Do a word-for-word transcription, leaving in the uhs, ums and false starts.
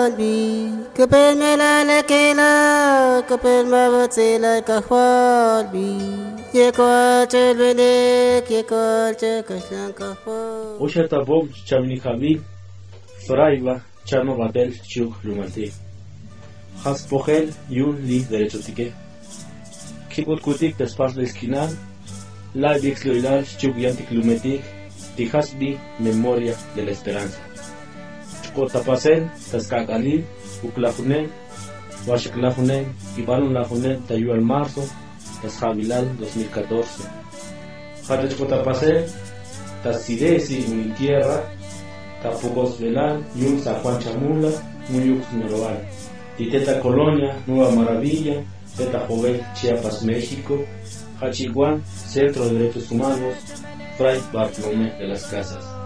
bi kapel mela la kela kapel mabatsela kahwal bi ye kwa chelbele ye kwa chakashan kahwal Oshata bob chamni khabi Fraiva chano batel chuk lumati Has pogel yun li derecho tique Kibot kutik despas de esquinal La dixloilal chuk yantik lumetik Tijasbi memoria de la esperanza Chukotapasel taskakali uklafunen washiklafunen ibalun lafunen tayu al marzo tasjabilal dos mil catorce Jate Chukotapasel tasidesi mi tierra Tapugos Velán, Yun San Juan Chamula, Muyux Noroal, Titeta Colonia, Nueva Maravilla, Teta Jovel, Chiapas, México, Hachiguán, Centro de Derechos Humanos, Fray Bartolomé de las Casas.